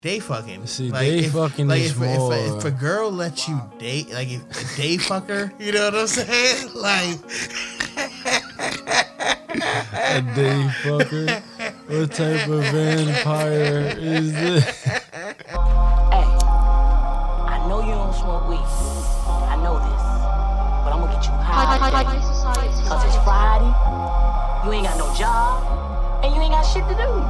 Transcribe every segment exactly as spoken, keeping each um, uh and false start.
Day fucking. See, like day if, fucking like is if, more. If, if a girl lets you date, like if a day fucker, you know what I'm saying? Like a day fucker. What type of vampire is this? Hey, I know you don't smoke weed. I know this, but I'm gonna get you high. Cause it's Friday, you ain't got no job, and you ain't got shit to do.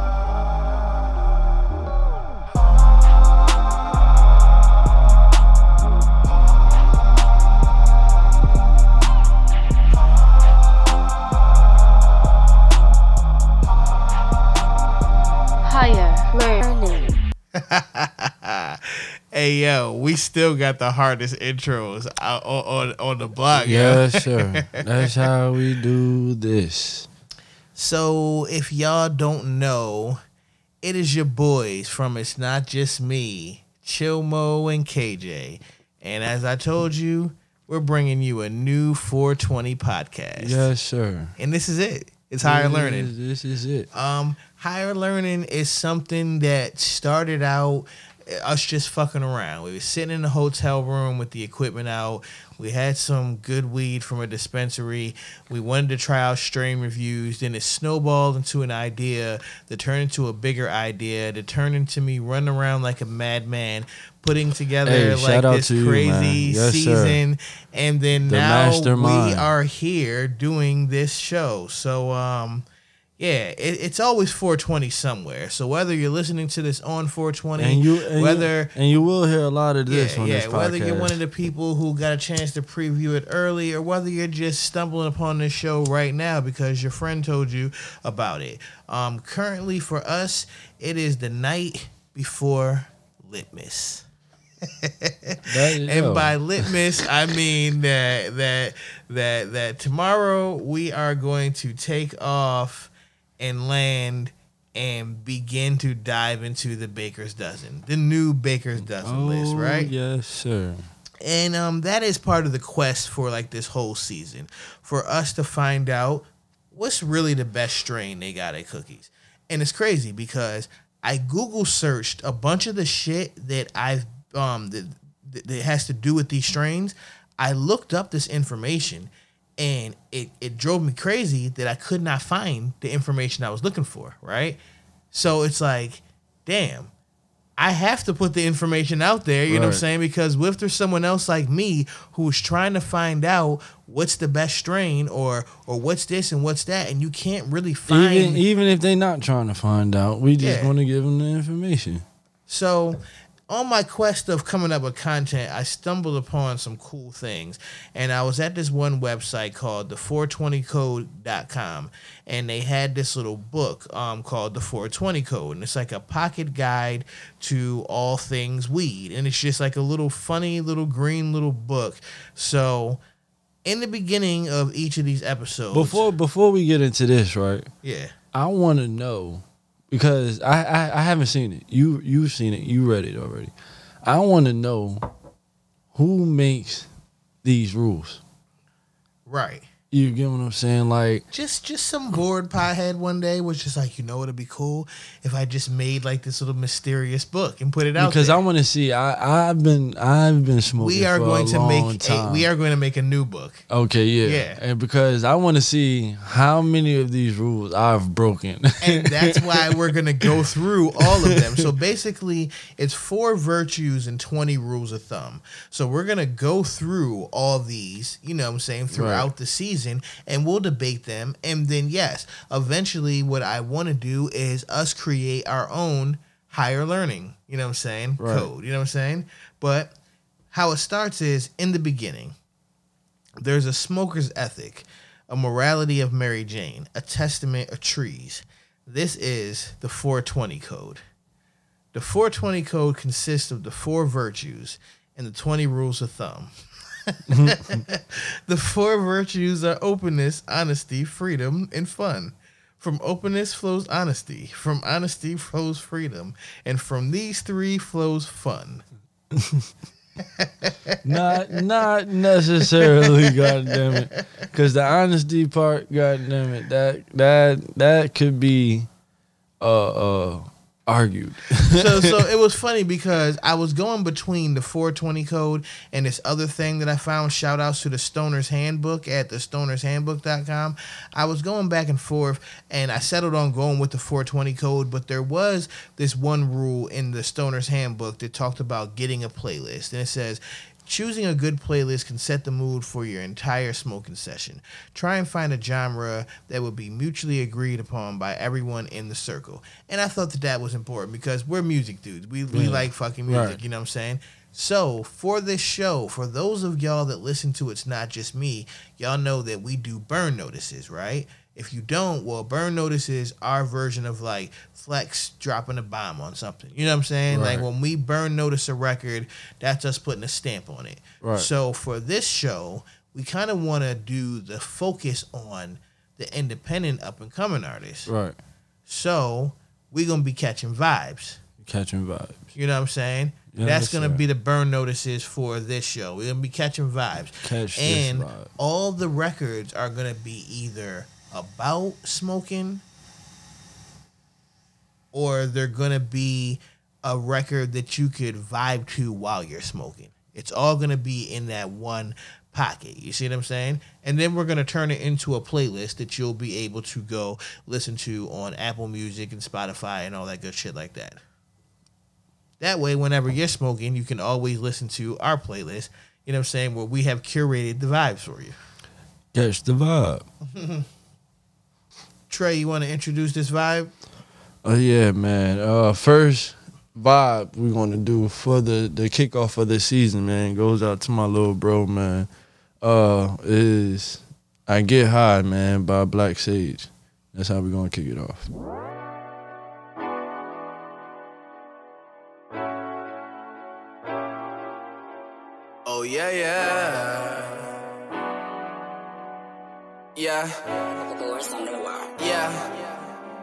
Hey yo, we still got the hardest intros out on, on, on the block. Yes, yo. sir. That's how we do this. So if y'all don't know, it is your boys from It's Not Just Me, Chillmo and K J. And as I told you, we're bringing you a new four twenty podcast. Yes, sir. And this is it. It's Higher this Learning. Is, this is it. Um, Higher Learning is something that started out us just fucking around. We were sitting in a hotel room with the equipment out. We had some good weed from a dispensary. We wanted to try out strain reviews. Then it snowballed into an idea that turned into a bigger idea that turned into me running around like a madman, putting together Hey, like this you, crazy yes, season. Sir. And then the now mastermind. we are here doing this show. So, um... yeah, it, it's always four twenty somewhere. So whether you're listening to this on four twenty, and you, and whether you, and you will hear a lot of this yeah, on yeah, this podcast. whether you're one of the people who got a chance to preview it early, or whether you're just stumbling upon this show right now because your friend told you about it. Um, currently for us, it is the night before Litmus. That, and by litmus, I mean that that that that tomorrow we are going to take off and land and begin to dive into the Baker's Dozen, the new Baker's Dozen oh, list, right? Yes, sir. And um, that is part of the quest for like this whole season, for us to find out what's really the best strain they got at Cookies. And it's crazy because I Google searched a bunch of the shit that I've um that, that has to do with these strains. I looked up this information. And it, it drove me crazy that I could not find the information I was looking for, right? So it's like, damn, I have to put the information out there, you right. know what I'm saying? Because what if there's someone else like me who's trying to find out what's the best strain or or what's this and what's that, and you can't really find... Even, even if they're not trying to find out, we just yeah. want to give them the information. So... on my quest of coming up with content, I stumbled upon some cool things. And I was at this one website called the four twenty code dot com. And they had this little book um, called the four twenty Code. And it's like a pocket guide to all things weed. And it's just like a little funny little green little book. So in the beginning of each of these episodes... Before before we get into this, right? Yeah. I want to know... because I, I, I haven't seen it. You you've seen it. You read it already. I want to know who makes these rules. Right. You get what I'm saying? Like just just some bored pothead one day was just like, you know, it'd be cool if I just made like this little mysterious book and put it out because there. I want to see. I I've been I've been smoking. We are for going a to long make time. A, we are going to make a new book. Okay, yeah, yeah, and because I want to see how many of these rules I've broken, and that's why we're going to go through all of them. So basically, it's four virtues and twenty rules of thumb. So we're going to go through all these, you know what I'm saying, throughout right. the season, and we'll debate them. And then, yes, eventually what I want to do is us create our own higher learning, you know what I'm saying, right. code, you know what I'm saying? But how it starts is, in the beginning, there's a smoker's ethic, a morality of Mary Jane, a testament of trees. This is the four twenty Code. The four twenty Code consists of the four virtues and the twenty rules of thumb. The four virtues are openness, honesty, freedom, and fun. From openness flows honesty. From honesty flows freedom. And from these three flows fun. not not necessarily, goddammit. Because the honesty part, goddammit, that that that could be uh uh argued. so so it was funny because I was going between the four twenty code and this other thing that I found. Shout outs to the Stoner's Handbook at the stoners handbook dot com. I was going back and forth and I settled on going with the four twenty code, but there was this one rule in the Stoner's Handbook that talked about getting a playlist. And it says, choosing a good playlist can set the mood for your entire smoking session. Try and find a genre that would be mutually agreed upon by everyone in the circle. And I thought that that was important because we're music dudes. We we Yeah. like fucking music, Right. you know what I'm saying? So for this show, for those of y'all that listen to It's Not Just Me, y'all know that we do burn notices, right? If you don't, well, burn notices our version of like Flex dropping a bomb on something. You know what I'm saying? Right. Like when we burn notice a record, that's us putting a stamp on it. Right. So for this show, we kind of want to do the focus on the independent up and coming artists. Right. So we're going to be catching vibes. Catching vibes. You know what I'm saying? Yeah, That's yes, going to sir. be the burn notices for this show. We're going to be catching vibes. Catch this and vibe. all the records are going to be either about smoking or they're going to be a record that you could vibe to while you're smoking. It's all going to be in that one pocket. You see what I'm saying? And then we're going to turn it into a playlist that you'll be able to go listen to on Apple Music and Spotify and all that good shit like that. That way, whenever you're smoking, you can always listen to our playlist, you know what I'm saying, where we have curated the vibes for you. Catch the vibe. Trey, you want to introduce this vibe? Oh yeah, man. Uh, first vibe we're gonna do for the the kickoff of the season, man, goes out to my little bro, man. Uh, is I Get High, man, by Black Sage. That's how we're gonna kick it off. Oh yeah, yeah. Yeah. Yeah.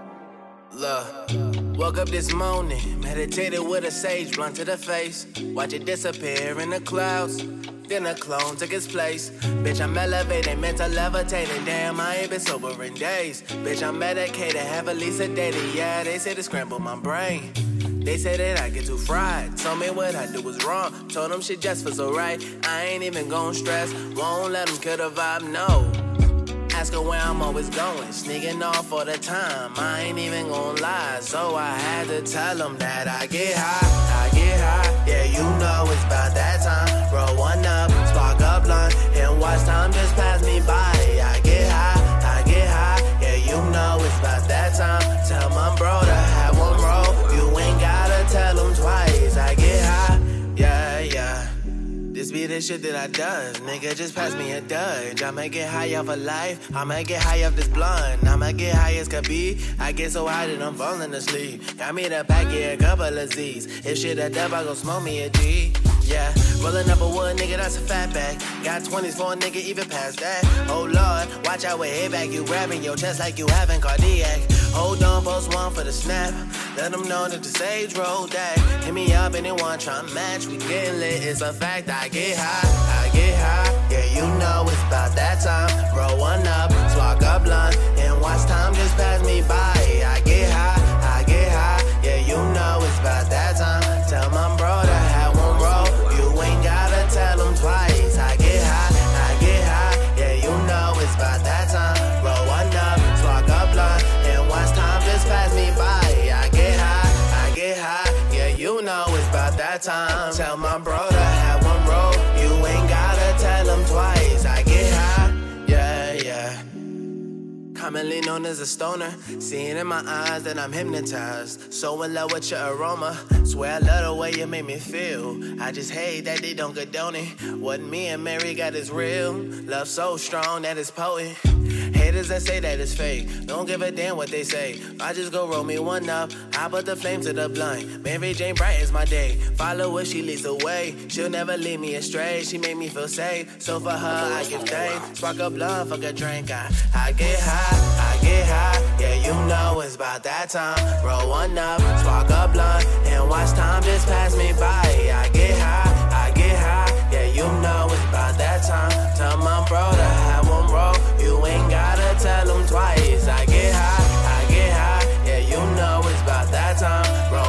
Look. Woke up this morning, meditated with a sage blunt to the face. Watch it disappear in the clouds. Then a clone took its place. Bitch, I'm elevating, mental levitating. Damn, I ain't been sober in days. Bitch, I'm medicated, heavily sedated. Yeah, they say to scramble my brain. They say that I get too fried. Told me what I do was wrong. Told them shit just feels alright. I ain't even gon' stress. Won't let them kill the vibe, no. Ask her where I'm always going. Sneaking off all the time. I ain't even gon' lie. So I had to tell them that I get high. I get high. Yeah, you know it's about that time. Roll one up, spark up blunt, and watch time just pass me by. I get high. I get high. Yeah, you know it's about that time. Tell my bro to have one roll. You ain't gotta tell him twice. I get high. Yeah, yeah. This be the shit that I does. Nigga, just pass me a dudge. I'ma get high off of life. I'ma get high off this blunt. I'ma get high as could be. I get so high that I'm falling asleep. Got me the pack, yeah, a couple of Z's. If shit a dub, I gon' smoke me a G. Yeah, rolling up a wood, nigga, that's a fat bag. Got twenties for a nigga, even past that. Oh Lord, watch out with head back. You grabbing your chest like you having cardiac. Hold on, post one for the snap. Let them know that the sage rolled that. Hit me up, anyone try to match. We getting lit, it's a fact. I get high, I get high. Yeah, you know it's about that time. Roll one up, spark up blunt, and watch time just pass me by. I get high, I get high. Yeah, you know it's about that time. Tell my bro to have one roll. You ain't gotta tell him twice. I get high, I get high. Yeah, you know it's about that time. Roll one up, spark up blunt, and watch time just pass me by. I get high, I get high. Yeah, you know it's about that time. Tell my bro to have one roll. You ain't gotta tell him twice. I get high, yeah, yeah. Commonly known as a stoner. Seeing in my eyes that I'm hypnotized. So in love with your aroma. Swear I love the way you make me feel. I just hate that they don't condone it. What me and Mary got is real. Love so strong that it's potent. Haters that say that it's fake. Don't give a damn what they say. I just go roll me one up. I put the flame to the blunt. Mary Jane brightens my day. Follow her, she leads the way. She'll never lead me astray. She make me feel safe. So for her, I give thanks. Spark up love, fuck a drink. I, I get high. I get high, yeah, you know it's about that time. Roll one up, spark up blunt, and watch time just pass me by. I get high, I get high, yeah, you know it's about that time. Tell my bro to have one roll. You ain't gotta tell him twice. I get high, I get high, yeah, you know it's about that time. Roll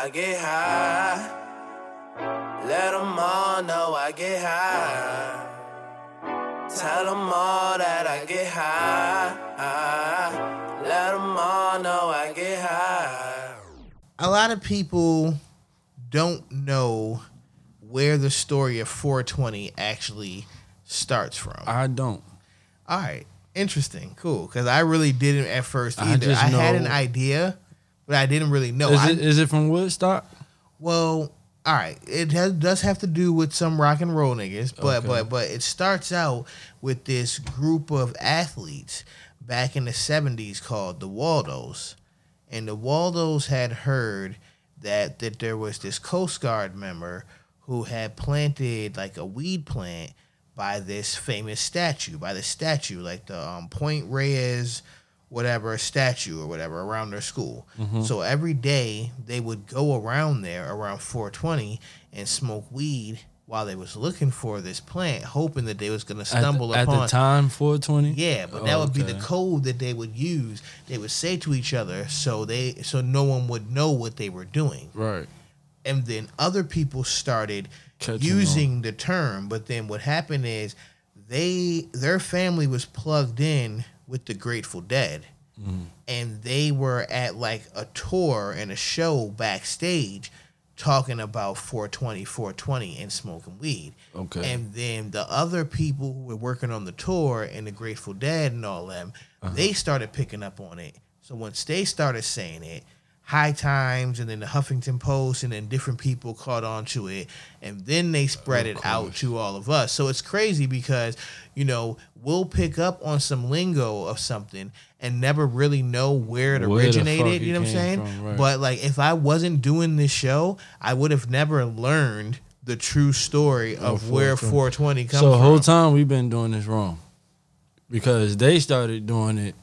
I get high. Let them all know I get high. Tell them all that I get high. Let them all know I get high. A lot of people don't know where the story of four twenty actually starts from. I don't. All right. Interesting. Cool. Because I really didn't at first I either. just I, had know- an idea, but I didn't really know. Is I, it is it from Woodstock? well, all right. It has, does have to do with some rock and roll niggas, but Okay. but but it starts out with this group of athletes back in the seventies called the Waldos. And the Waldos had heard that that there was this Coast Guard member who had planted like a weed plant by this famous statue, by the statue, like the um, Point Reyes, whatever statue or whatever around their school. So every day they would go around there around four twenty and smoke weed while they was looking for this plant, hoping that they was gonna At, stumble the, at upon. the time, four twenty. Yeah, but that would be the Okay. code that they would use. They would say to each other so they so no one would know what they were doing. Right. And then other people started Catching using the term, but then what happened is they their family was plugged in with the Grateful Dead. Mm. And they were at like a tour and a show backstage talking about four twenty, four twenty and smoking weed. Okay. And then the other people who were working on the tour and the Grateful Dead and all them, Uh-huh. they started picking up on it. So once they started saying it, High Times and then the Huffington Post and then different people caught on to it. And then they spread Of it out course. to all of us. So it's crazy because, you know, we'll pick up on some lingo of something and never really know where it Where the originated. fuck it You know what I'm came saying? from, right. But like if I wasn't doing this show, I would have never learned the true story of Of where four four twenty twenty. comes So the whole from. time we've been doing this wrong, because they started doing it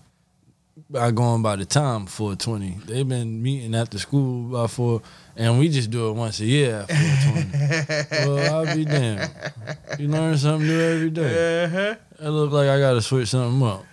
by going by the time four twenty. They've been meeting after school by four, and we just do it once a year at four twenty. Well, I'll be damned. You learn something new every day. Uh-huh. It look like I gotta switch something up.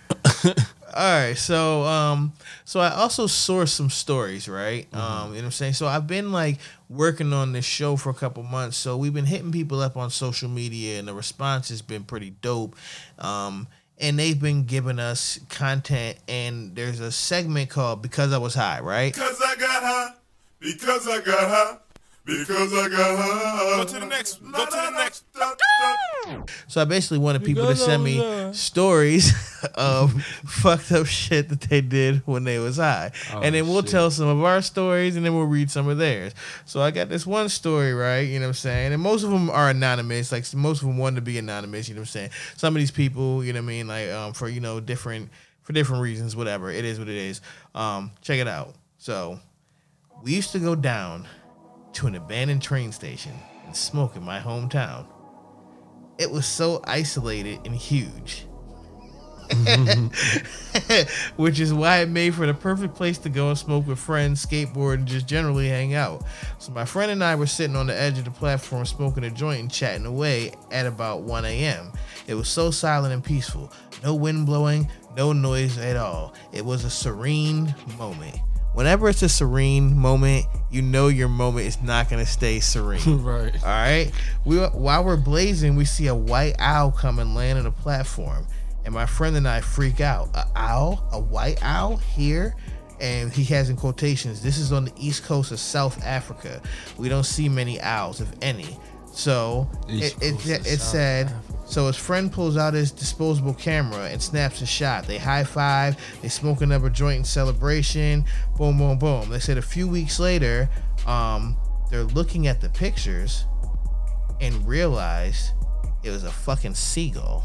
All right, so um, so I also sourced some stories, right? Mm-hmm. Um, you know what I'm saying. So I've been like working on this show for a couple months. So we've been hitting people up on social media, and the response has been pretty dope. Um, and they've been giving us content. And there's a segment called "Because I Was High," right? Because I got high. Because I got high. Because I got high. Go to the next. Go to the next. So I basically wanted people to Because I send was me high. stories of fucked up shit that they did when they was high. Oh, and then we'll shit. tell some of our stories and then we'll read some of theirs. So I got this one story, right? You know what I'm saying? And most of them are anonymous. Like most of them want to be anonymous, you know what I'm saying? Some of these people, you know what I mean? Like um, for, you know, different, for different reasons, whatever. It is what it is. Um, check it out. So we used to go down to an abandoned train station and smoke in my hometown. It was so isolated and huge. Which is why it made for the perfect place to go and smoke with friends, skateboard, and just generally hang out. So my friend and I were sitting on the edge of the platform smoking a joint and chatting away at about one a.m. It was so silent and peaceful. No wind blowing, no noise at all. It was a serene moment. Whenever it's a serene moment, you know your moment is not going to stay serene. Right. All right. We while we're blazing, we see a white owl come and land on the platform, and my friend and I freak out. A owl, a white owl here, and he has in quotations. This is on the east coast of South Africa. We don't see many owls, if any. So East it it, coast of it, South said. Africa. So his friend pulls out his disposable camera and snaps a shot. They high five. They smoke another joint in celebration. Boom, boom, boom. They said a few weeks later, um, they're looking at the pictures and realized it was a fucking seagull.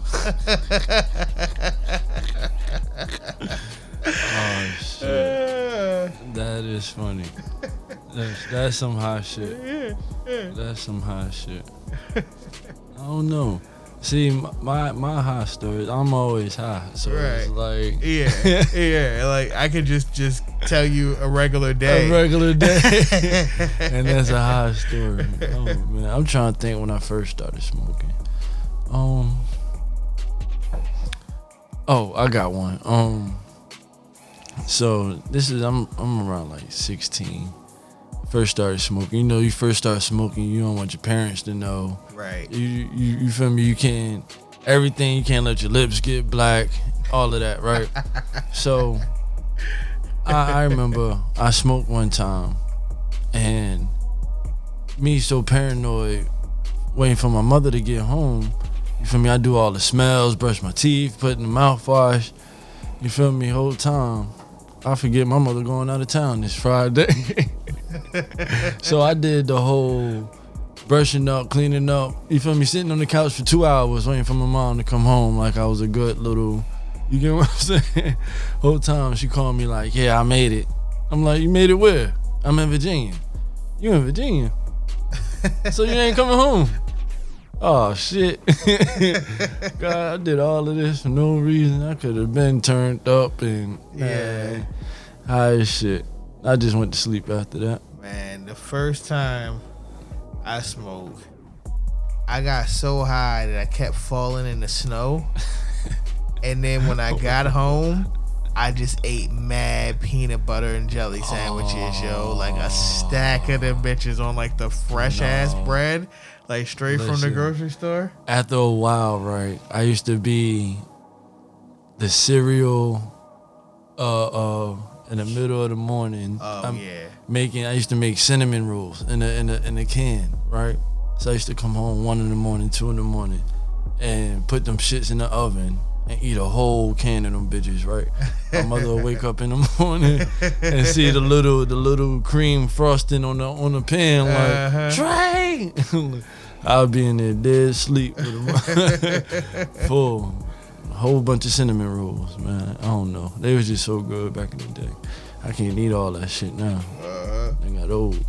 Oh shit. That is funny. That's that's some hot shit. That's some hot shit. I don't know. See, my my high stories, I'm always high, so it's Right. like Yeah, yeah. Like I could just just tell you a regular day. a regular day, and that's a high story. Oh man, I'm trying to think when I first started smoking. Um. Oh, I got one. Um. So this is I'm I'm around like sixteen. first started smoking. You know, you first start smoking, you don't want your parents to know. Right. You you, you feel me? You can't, everything, you can't let your lips get black, all of that, right? So, I, I remember I smoked one time, and me so paranoid, waiting for my mother to get home. You feel me? I do all the smells, brush my teeth, put in the mouthwash. You feel me? Whole time, I forget my mother going out of town this Friday. So I did the whole brushing up, cleaning up. You feel me? Sitting on the couch for two hours waiting for my mom to come home like I was a good little. You get what I'm saying? Whole time she called me like, "Yeah, I made it." I'm like, "You made it where?" "I'm in Virginia." "You in Virginia? So you ain't coming home?" Oh shit. God, I did all of this for no reason. I could have been turned up and Yeah. high as shit. I just went to sleep after that. Man, the first time I smoked, I got so high that I kept falling in the snow. And then when I got home, I just ate mad peanut butter and jelly sandwiches, yo. Like a stack of them bitches on like the fresh ass No. bread, like straight from the Listen. grocery store. After a while, right, I used to be the cereal uh uh in the middle of the morning. Oh I'm yeah. making I used to make cinnamon rolls in a in a in a can, right? So I used to come home one in the morning, two in the morning, and put them shits in the oven and eat a whole can of them bitches, right? My mother would wake up in the morning and see the little the little cream frosting on the on the pan, like Uh-huh. Trey. I'll be in there dead sleep with them full. A whole bunch of cinnamon rolls, man. I don't know. They was just so good back in the day. I can't eat all that shit now. Uh-huh. They got old.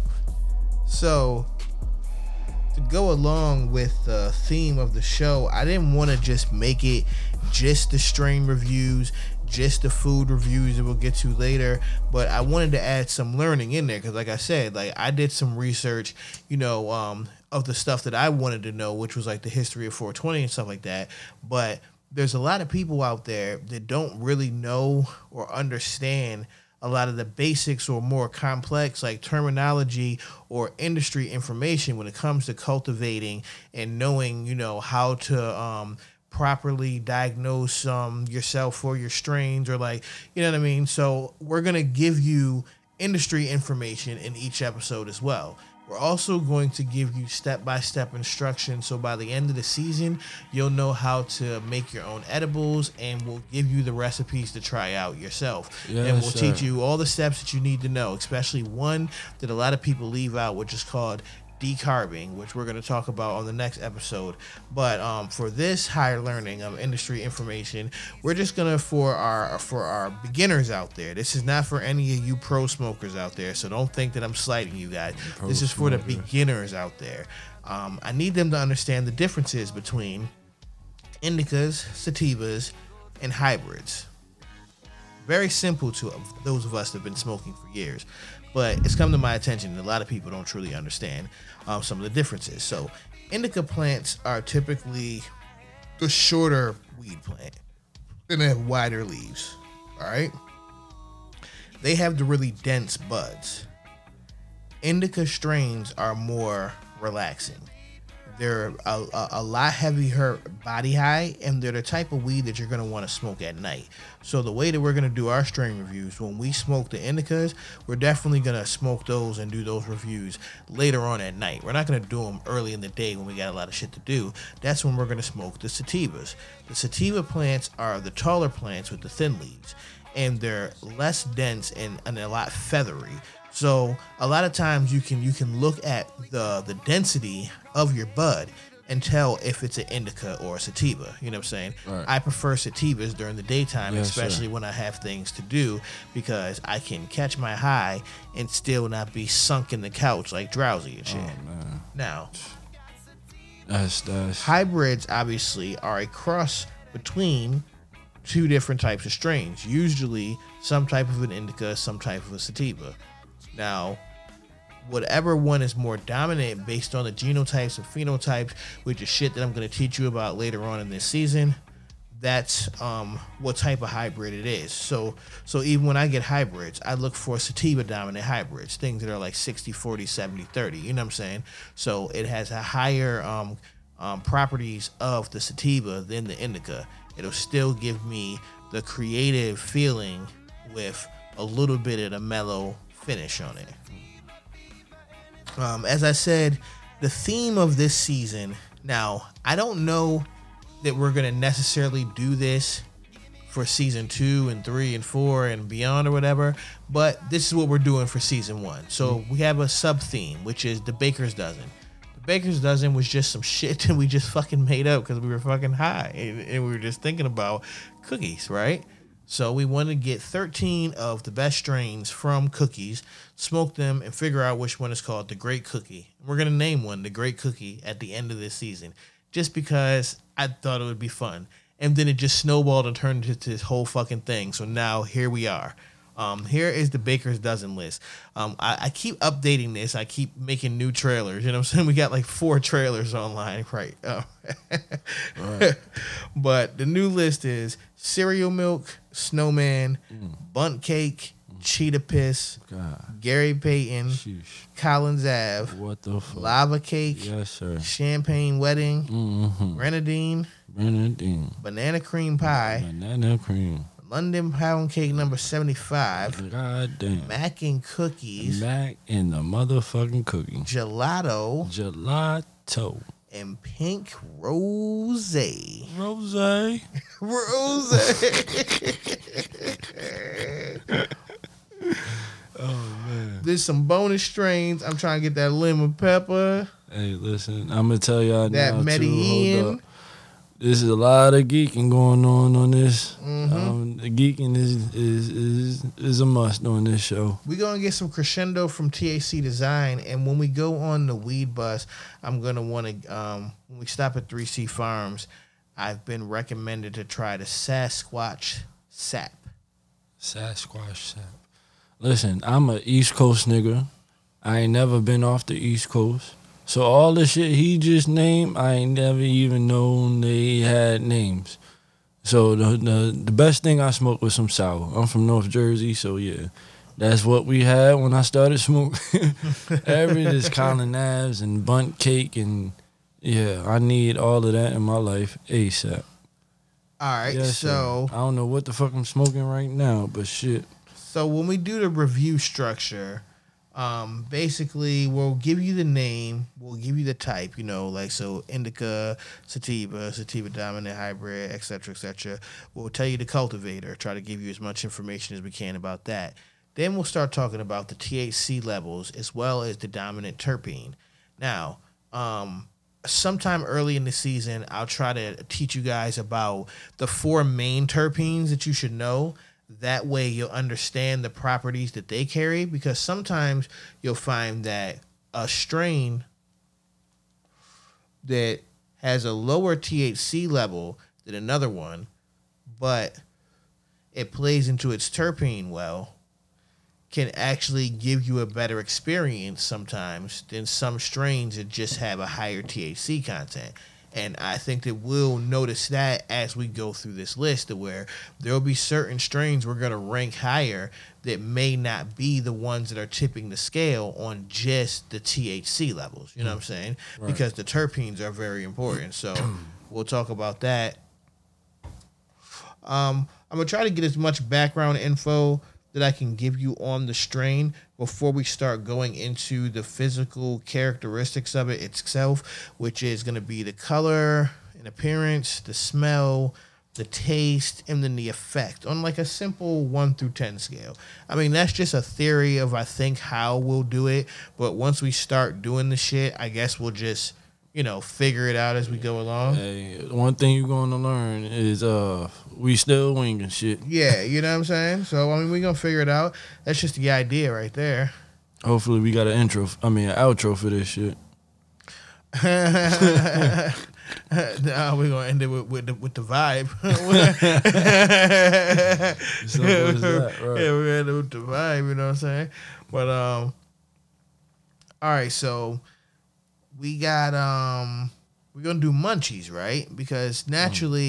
So, to go along with the theme of the show, I didn't want to just make it just the strain reviews, just the food reviews that we'll get to later, but I wanted to add some learning in there because, like I said, like I did some research, you know, um, of the stuff that I wanted to know, which was like the history of four twenty and stuff like that. But there's a lot of people out there that don't really know or understand a lot of the basics or more complex like terminology or industry information when it comes to cultivating and knowing, you know, how to um, properly diagnose um, yourself or your strains or like, you know what I mean? So we're going to give you industry information in each episode as well. We're also going to give you step-by-step instructions, so by the end of the season, you'll know how to make your own edibles, and we'll give you the recipes to try out yourself. Yes, and we'll sir. teach you all the steps that you need to know, especially one that a lot of people leave out, which is called decarbing, which we're going to talk about on the next episode. But um, for this higher learning of industry information, we're just gonna for our for our beginners out there. This is not for any of you pro smokers out there, so don't think that I'm slighting you guys. Pro This is for the smokers. beginners out there. Um, I need them to understand the differences between indicas, sativas, and hybrids. Very simple to those of us that have been smoking for years, but it's come to my attention that a lot of people don't truly understand um, some of the differences. So indica plants are typically the shorter weed plant, and they have wider leaves. All right, they have the really dense buds. Indica strains are more relaxing. They're a, a, a lot heavier body high, and they're the type of weed that you're going to want to smoke at night. So the way that we're going to do our strain reviews, when we smoke the indicas, we're definitely going to smoke those and do those reviews later on at night. We're not going to do them early in the day when we got a lot of shit to do. That's when we're going to smoke the sativas. The sativa plants are the taller plants with the thin leaves, and they're less dense and, and a lot feathery. So a lot of times you can you can look at the the density of your bud and tell if it's an indica or a sativa. You know what I'm saying? Right. I prefer sativas during the daytime, Yes, especially sir. when I have things to do, because I can catch my high and still not be sunk in the couch like drowsy and shit. Oh man, Now, that's that's hybrids obviously are a cross between two different types of strains, usually some type of an indica, some type of a sativa. Now, whatever one is more dominant based on the genotypes and phenotypes, which is shit that I'm going to teach you about later on in this season, that's um, what type of hybrid it is. So so even when I get hybrids, I look for sativa dominant hybrids, things that are like sixty forty, seventy thirty. You know what I'm saying? So it has a higher um, um, properties of the sativa than the indica. It'll still give me the creative feeling with a little bit of the mellow finish on it. Um, as I said, the theme of this season, now, I don't know that we're going to necessarily do this for season two and three and four and beyond or whatever, but this is what we're doing for season one. So we have a sub theme, which is the Baker's Dozen. The Baker's Dozen was just some shit that we just fucking made up because we were fucking high and, and we were just thinking about cookies, right? So we wanted to get thirteen of the best strains from cookies, smoke them, and figure out which one is called the Great Cookie. We're going to name one the Great Cookie at the end of this season, just because I thought it would be fun. And then it just snowballed and turned into this whole fucking thing. So now here we are. Um, here is the Baker's Dozen list. Um, I, I keep updating this. I keep making new trailers. You know what I'm saying? We got like four trailers online, right? Uh, right. But the new list is Cereal Milk, Snowman, mm. Bunt Cake, mm. Cheetah Piss, God. Gary Payton, Sheesh. Collins Ave, what the fuck? Lava Cake, yes, sir. Champagne Wedding, mm-hmm. Grenadine, Grenadine, Banana Cream Pie, Banana Cream, London Pound Cake number seventy-five. God damn. Mac and Cookies. Mac and the motherfucking cookie. Gelato. Gelato. And Pink Rose. Rose. Rose. Oh, man. There's some bonus strains. I'm trying to get that lemon pepper. Hey, listen. I'm going to tell y'all that now, Medellin. Too. Hold up. There's a lot of geeking going on on this. Mm-hmm. Um, the geeking is, is is is a must on this show. We're going to get some crescendo from T H C Design. And when we go on the weed bus, I'm going to want to, um, when we stop at three C Farms, I've been recommended to try the Sasquatch Sap. Sasquatch Sap. Listen, I'm a East Coast nigga. I ain't never been off the East Coast. So all the shit he just named, I ain't never even known they had names. So the the, the best thing I smoked was some sour. I'm from North Jersey, so yeah. That's what we had when I started smoking. Every this Colin Naves and Bunt Cake and yeah, I need all of that in my life ASAP. All right, yes, so sir. I don't know what the fuck I'm smoking right now, but shit. So when we do the review structure, Um, basically, we'll give you the name, we'll give you the type, you know, like so indica, sativa, sativa dominant hybrid, et cetera, et cetera. We'll tell you the cultivator, try to give you as much information as we can about that. Then we'll start talking about the T H C levels as well as the dominant terpene. Now, um, sometime early in the season, I'll try to teach you guys about the four main terpenes that you should know. That way you'll understand the properties that they carry, because sometimes you'll find that a strain that has a lower T H C level than another one, but it plays into its terpene well, can actually give you a better experience sometimes than some strains that just have a higher T H C content. And I think that we'll notice that as we go through this list, to where there'll be certain strains we're going to rank higher that may not be the ones that are tipping the scale on just the T H C levels. You know what I'm saying? Right. Because the terpenes are very important. So we'll talk about that. Um, I'm going to try to get as much background info that I can give you on the strain before we start going into the physical characteristics of it itself, which is going to be the color and appearance, the smell, the taste, and then the effect on like a simple one through ten scale. I mean, that's just a theory of, I think, how we'll do it. But once we start doing the shit, I guess we'll just, you know, figure it out as we go along. Hey, one thing you're going to learn is uh, we still winging shit. Yeah, you know what I'm saying? So, I mean, we're going to figure it out. That's just the idea right there. Hopefully we got an intro, I mean, an outro for this shit. No, we're going to end it with, with, the, with the vibe. So what is that? Right. Yeah, we're going to end it with the vibe, you know what I'm saying? But, um, all right, so we got, um, we're going to do munchies, right? Because naturally, mm.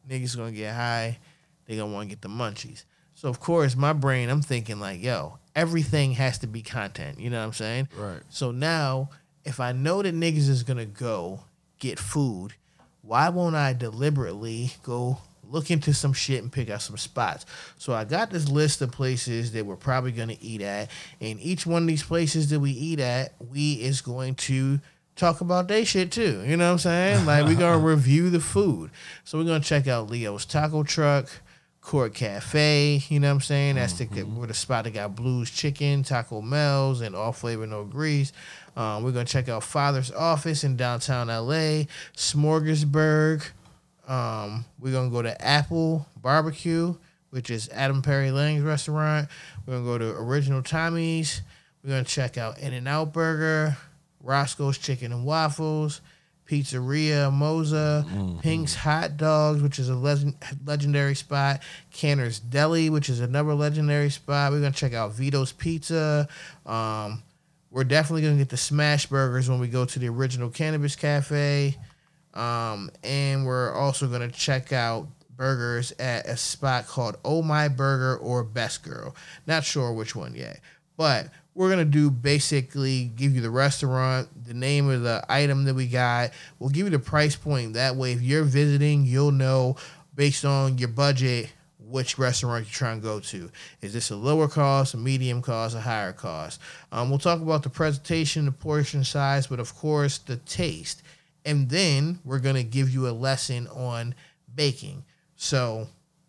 niggas gonna get high. They gonna want to get the munchies. So of course, my brain, I'm thinking like, yo, everything has to be content. You know what I'm saying? Right. So now, if I know that niggas is gonna go get food, why won't I deliberately go look into some shit and pick out some spots? So I got this list of places that we're probably gonna eat at, and each one of these places that we eat at, we is going to talk about their shit too. You know what I'm saying? Like, we're gonna review the food. So we're gonna check out Leo's Taco Truck, Court Cafe, you know what I'm saying? That's the where the spot that got Blues Chicken, Taco Mel's, and All Flavor No Grease. Um, we're gonna check out Father's Office in downtown L A, Smorgasburg. Um, we're gonna go to Apple Barbecue, which is Adam Perry Lang's restaurant. We're gonna go to Original Tommy's. We're gonna check out In-N-Out Burger, Roscoe's Chicken and Waffles, Pizzeria Moza, mm-hmm. Pink's Hot Dogs, which is a legend, legendary spot, Canner's Deli, which is another legendary spot. We're going to check out Vito's Pizza. Um, we're definitely going to get the Smash Burgers when we go to the Original Cannabis Cafe. Um, and we're also going to check out burgers at a spot called Oh My Burger or Best Girl. Not sure which one yet. But we're going to do basically give you the restaurant, the name of the item that we got. We'll give you the price point. That way, if you're visiting, you'll know based on your budget which restaurant you're trying to go to. Is this a lower cost, a medium cost, a higher cost? Um, we'll talk about the presentation, the portion size, but of course, the taste. And then we're going to give you a lesson on baking. So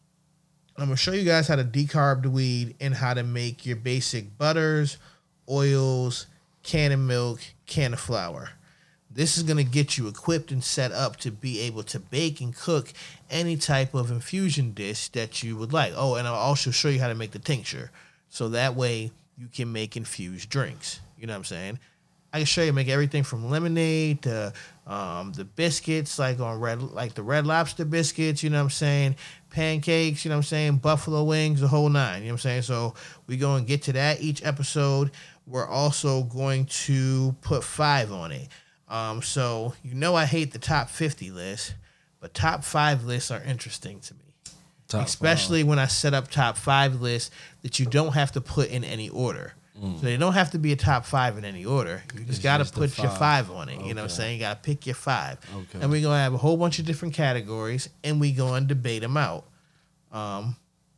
I'm going to show you guys how to decarb the weed and how to make your basic butters, oils, can of milk, can of flour. This is going to get you equipped and set up to be able to bake and cook any type of infusion dish that you would like. Oh, and I'll also show you how to make the tincture. So that way you can make infused drinks. You know what I'm saying? I can show you make everything from lemonade to um, the biscuits, like on red, like the Red Lobster biscuits, you know what I'm saying? Pancakes, you know what I'm saying? Buffalo wings, the whole nine, you know what I'm saying? So we go and get to that each episode. We're also going to put five on it. Um, so you know I hate the top fifty list, but top five lists are interesting to me. Top Especially five. When I set up top five lists that you don't have to put in any order. Mm. So they don't have to be a top five in any order. You just got to put five. your five on it. Okay. You know what I'm saying? You got to pick your five. Okay. And we're going to have a whole bunch of different categories, and we're going to debate them out. Um.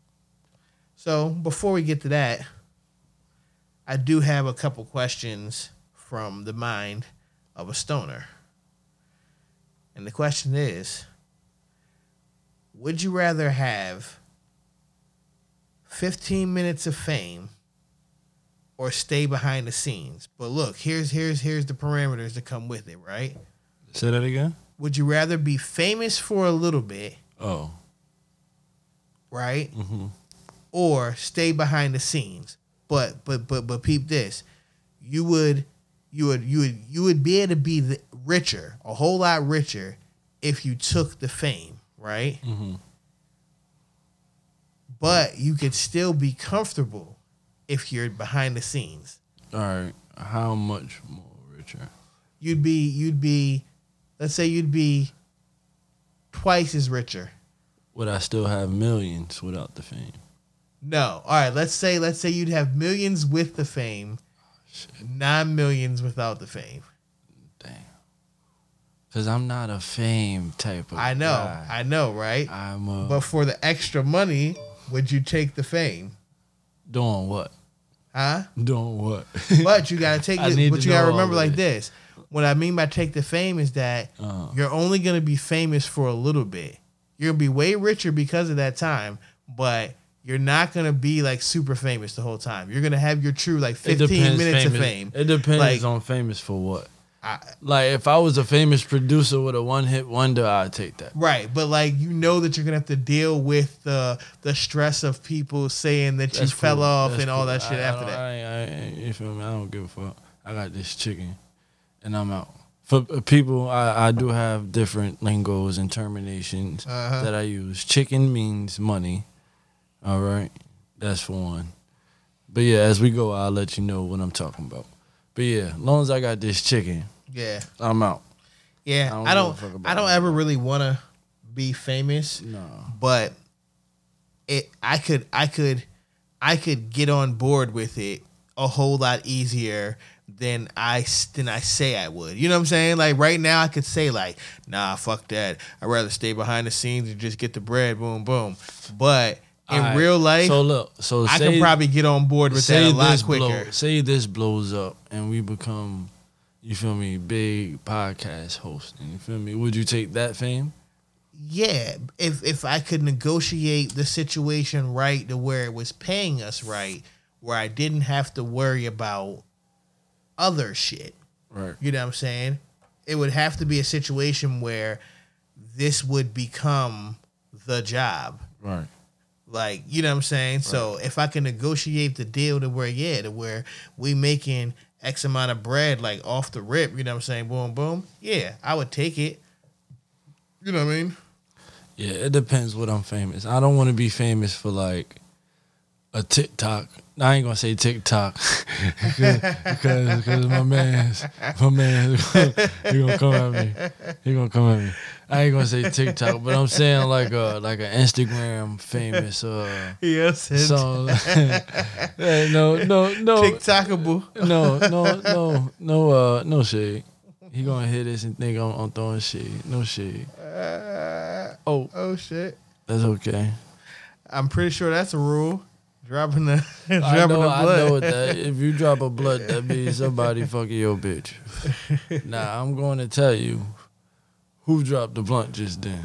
So before we get to that, I do have a couple questions from the mind of a stoner. And the question is, would you rather have fifteen minutes of fame or stay behind the scenes? But look, here's here's here's the parameters that come with it, right? Say that again? Would you rather be famous for a little bit? Oh. Right? Mm-hmm. Or stay behind the scenes? But but but but peep this. You would you would you would you would be able to be the richer, a whole lot richer if you took the fame, right? Mm-hmm. But you could still be comfortable if you're behind the scenes. All right. How much more richer? You'd be, you'd be, let's say you'd be twice as richer. Would I still have millions without the fame? No. All right. Let's say, let's say you'd have millions with the fame, oh, nine millions without the fame. Damn. Because I'm not a fame type of I know. guy. I know, right? I'm a, But for the extra money, would you take the fame? Doing what? Huh? Doing what? But you gotta take it. But you gotta remember like this. What I mean by take the fame is that uh-huh. you're only gonna be famous for a little bit. You're gonna be way richer because of that time, but you're not gonna be like super famous the whole time. You're gonna have your true like fifteen minutes famous, of fame. It depends like, on famous for what. I, like if I was a famous producer with a one hit wonder, I'd take that. Right, but like you know that you're gonna have to deal with the the stress of people saying that That's you fell cool. off That's and all cool. that shit I, after I that. I, I, you feel me? I don't give a fuck. I got this chicken, and I'm out. For people, I, I do have different lingos and terminations uh-huh. that I use. Chicken means money. All right, that's for one. But yeah, as we go, I'll let you know what I'm talking about. But yeah, as long as I got this chicken, yeah, I'm out. Yeah, I don't. I don't, I don't ever really want to be famous. No. But it I could I could I could get on board with it a whole lot easier than I than I say I would. You know what I'm saying? Like right now I could say like, nah, fuck that. I'd rather stay behind the scenes and just get the bread, boom, boom. But in All right. real life, So look, so I say, can probably get on board with that say a lot this quicker. blow, say this blows up and we become, you feel me, big podcast hosting. You feel me? Would you take that fame? Yeah, if if I could negotiate the situation right to where it was paying us right, where I didn't have to worry about other shit. Right. You know what I'm saying? It would have to be a situation where this would become the job. Right. Like, you know what I'm saying? Right. So if I can negotiate the deal to where, yeah, to where we making X amount of bread, like off the rip, you know what I'm saying? Boom, boom. Yeah, I would take it. You know what I mean? Yeah, it depends what I'm famous. I don't want to be famous for like a TikTok. I ain't gonna say TikTok because because my man's my man he gonna come at me. He gonna come at me. I ain't gonna say TikTok, but I'm saying like a like an Instagram famous uh yes song. Hey, no no no TikTokable. No no no no uh no shade. He gonna hear this and think I'm, I'm throwing shade. No shade. Uh, oh oh shit. That's okay. I'm pretty sure that's a rule. Dropping the dropping I know, the blood. I know that. If you drop a blood, that means somebody fucking your bitch. Now I'm going to tell you who dropped the blunt just then.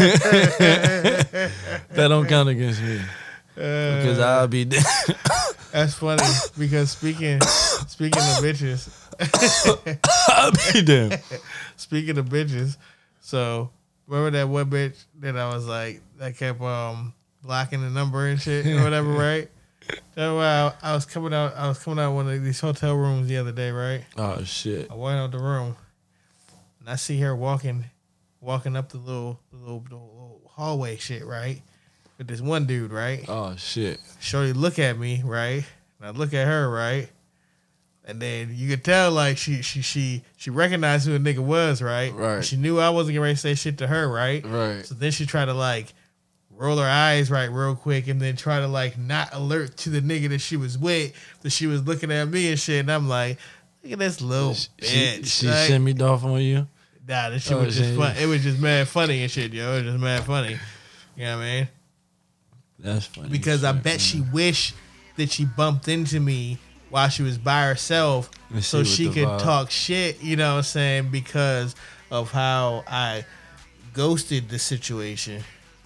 That don't count against me uh, because I'll be dead. That's funny because speaking speaking of bitches, I'll be damn. Speaking of bitches, so remember that one bitch that I was like that kept um. blocking the number and shit or whatever, right? That's why I, I was coming out. I was coming out of one of these hotel rooms the other day, right? Oh shit! I went out the room, and I see her walking, walking up the little, the little, the little hallway shit, right? With this one dude, right? Oh shit! Shorty look at me, right? And I look at her, right? And then you could tell like she she she she recognized who the nigga was, right? Right. She knew I wasn't getting ready to say shit to her, right? Right. So then she tried to like roll her eyes right real quick and then try to like not alert to the nigga that she was with, that she was looking at me and shit. And I'm like, look at this little she, bitch. She, she like, shimmied off on you? Nah, that shit oh, was just shit. fun. It was just mad funny and shit, yo. It was just mad funny. You know what I mean? That's funny. Because shit, I bet man. she wished that she bumped into me while she was by herself Let's so see she what the could vibe- talk shit, you know what I'm saying, because of how I ghosted the situation.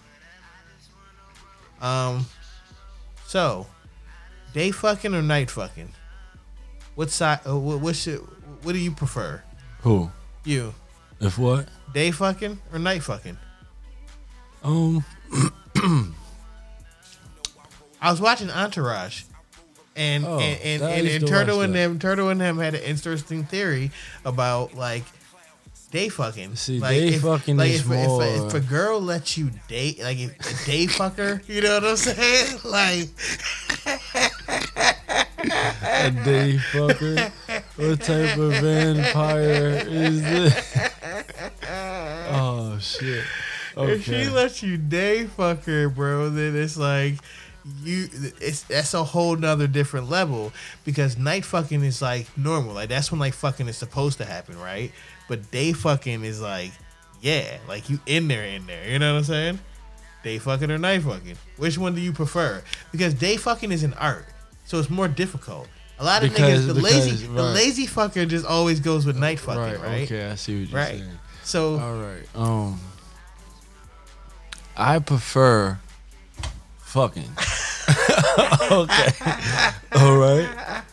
Um, so, day fucking or night fucking? What side? Uh, what, what should? What do you prefer? Who? You? If what? Day fucking or night fucking? Um. I was watching Entourage, and Oh, and and, I and, used and to Turtle watch and that. them, Turtle and them had an interesting theory about like day fucking. See, like day if, fucking like is if, more- if, if a girl lets you date, like if a day fucker, you know what I'm saying? Like A day fucker? What type of vampire is this? Oh shit. if she Okay. lets you day fucker, bro, then it's like you. It's that's a whole nother different level because night fucking is like normal. Like that's when like fucking is supposed to happen, right? But day fucking is like, yeah, like you in there, in there. You know what I'm saying? Day fucking or night fucking? Which one do you prefer? Because day fucking is an art, so it's more difficult. A lot of Because- niggas, the because- lazy, the right. lazy fucker just always goes with night fucking, right? Okay, I see what you're Right. saying. So All right. Um, I prefer fucking. Okay. All right.